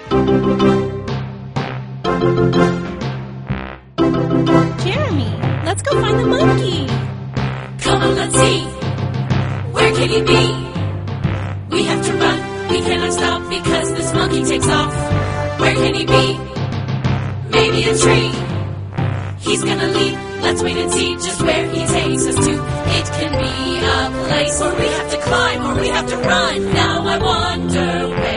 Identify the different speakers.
Speaker 1: Jeremy, let's go find the monkey.
Speaker 2: Come on, let's see. Where can he be? We have to run. We cannot stop because this monkey takes off. Where can he be? Maybe a tree. He's gonna leap. Let's wait and see just where he takes us to. It can be a place where we have to climb or we have to run. Now I wonder where